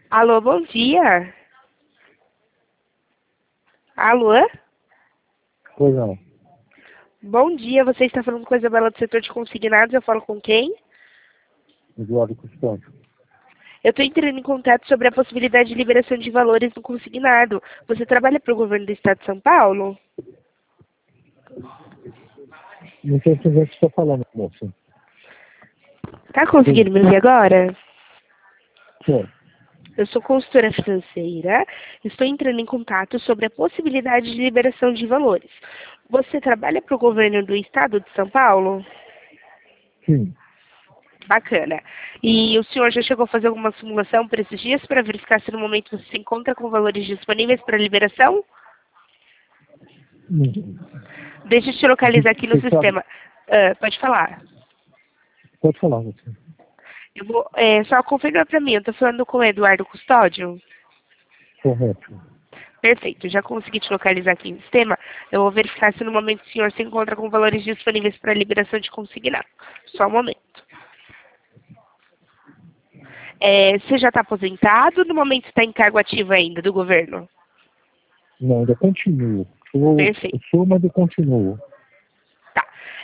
Alô, bom dia. Alô? Pois não. Bom dia, você está falando com a Isabela do setor de consignados, eu falo com quem? Eduardo Custódio. Eu estou entrando em contato sobre a possibilidade de liberação de valores no consignado. Você trabalha para o governo do estado de São Paulo? Não sei se você está falando, moça. Tá conseguindo me ouvir agora? Sim. Eu sou consultora financeira, estou entrando em contato sobre a possibilidade de liberação de valores. Você trabalha para o governo do estado de São Paulo? Sim. Bacana. E o senhor já chegou a fazer alguma simulação para esses dias para verificar se no momento você se encontra com valores disponíveis para liberação? Deixa eu te localizar aqui no Você sabe? sistema. Pode falar. Pode falar, você. Eu vou, só confirma para mim, eu estou falando com o Eduardo Custódio? Correto. Perfeito, já consegui te localizar aqui no sistema. Eu vou verificar se no momento o senhor se encontra com valores disponíveis para liberação de consignado. Só um momento. Você já está aposentado ou no momento está em cargo ativo ainda do governo? Não, ainda continuo. Perfeito. Eu sou, mas eu continuo. Tá.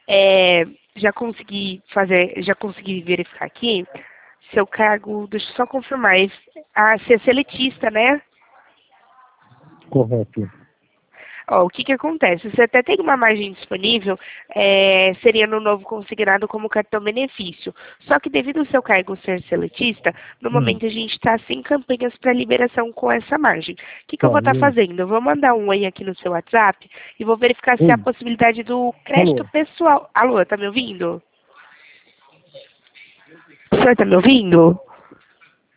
Já consegui verificar aqui seu cargo, deixa eu só confirmar, você é seletista, né? Correto. Ó, o que que acontece? Você até tem uma margem disponível, seria no novo consignado como cartão benefício. Só que devido ao seu cargo ser seletista, no momento a gente está sem campanhas para liberação com essa margem. O que que eu vou estar fazendo? Eu vou mandar um oi aqui no seu WhatsApp e vou verificar se há a possibilidade do crédito Alô? pessoal. Alô, tá me ouvindo? O senhor tá me ouvindo?